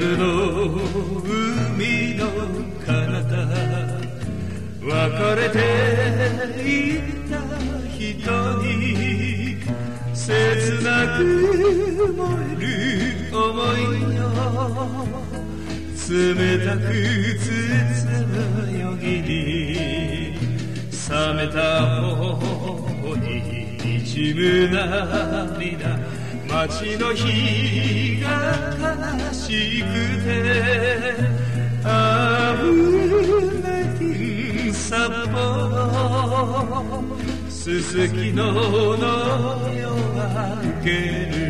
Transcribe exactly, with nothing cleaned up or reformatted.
夜の海の彼方別れていった人に切なく燃える想いを冷たく包むよぎり冷めた頬に滲む涙街の日が悲しくて危ない札幌すすきのの夜明ける